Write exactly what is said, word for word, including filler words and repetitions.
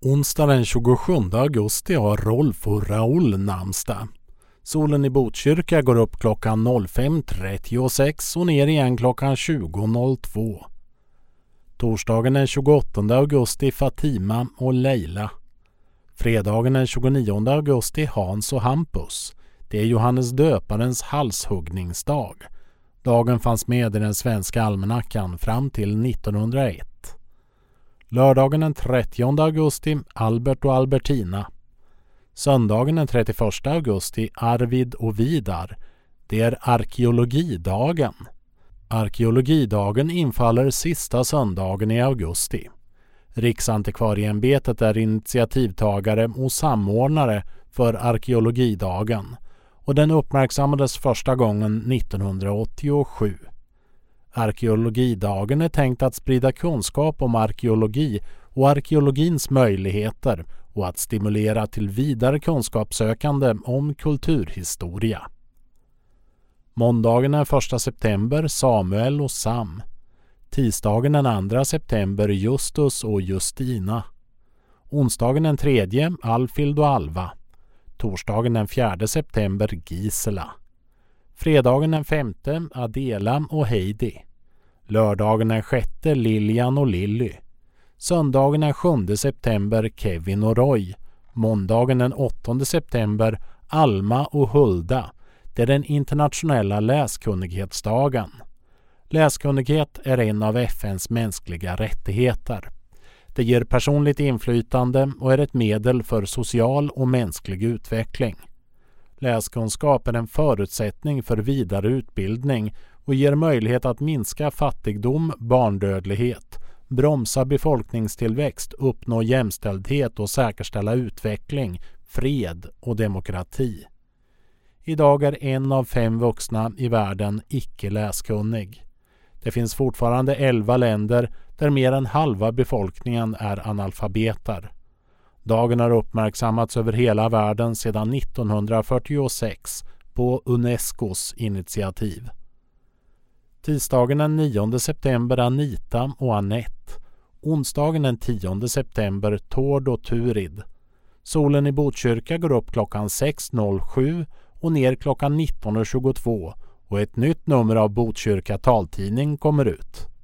Onsdag den tjugosjunde augusti har Rolf och Raoul namnsdag. Solen i Botkyrka går upp klockan fem trettiosex och ner igen klockan tjugo noll två. Torsdagen den tjugoåttonde augusti Fatima och Leila. Fredagen den tjugonionde augusti Hans och Hampus. Det är Johannes döparens halshuggningsdag. Dagen fanns med i den svenska almanackan fram till nittonhundraett. Lördagen den trettionde augusti Albert och Albertina. Söndagen den trettioförsta augusti Arvid och Vidar. Det är arkeologidagen. Arkeologidagen infaller sista söndagen i augusti. Riksantikvarieämbetet är initiativtagare och samordnare för arkeologidagen och den uppmärksammades första gången nittonhundraåttiosju. Arkeologidagen är tänkt att sprida kunskap om arkeologi och arkeologins möjligheter och att stimulera till vidare kunskapssökande om kulturhistoria. Måndagen den första september Samuel och Sam. Tisdagen den andra september Justus och Justina. Onsdagen den tredje Alfild och Alva. Torsdagen den fjärde september Gisela. Fredagen den femte Adela och Heidi. Lördagen den sjätte Lilian och Lilly. Söndagen den sjunde september Kevin och Roy. Måndagen den åttonde september Alma och Hulda. Det är den internationella läskunnighetsdagen. Läskunnighet är en av F N:s mänskliga rättigheter. Det ger personligt inflytande och är ett medel för social och mänsklig utveckling. Läskunskap är en förutsättning för vidare utbildning och ger möjlighet att minska fattigdom, barndödlighet, bromsa befolkningstillväxt, uppnå jämställdhet och säkerställa utveckling, fred och demokrati. Idag är en av fem vuxna i världen icke läskunnig. Det finns fortfarande elva länder där mer än halva befolkningen är analfabeter. Dagen har uppmärksammats över hela världen sedan nittonhundrafyrtiosex på Unescos initiativ. Tisdagen den nionde september Anita och Annette. Onsdagen den tionde september Tord och Turid. Solen i Botkyrka går upp klockan sex noll sju och ner klockan nitton tjugotvå och ett nytt nummer av Botkyrka taltidning kommer ut.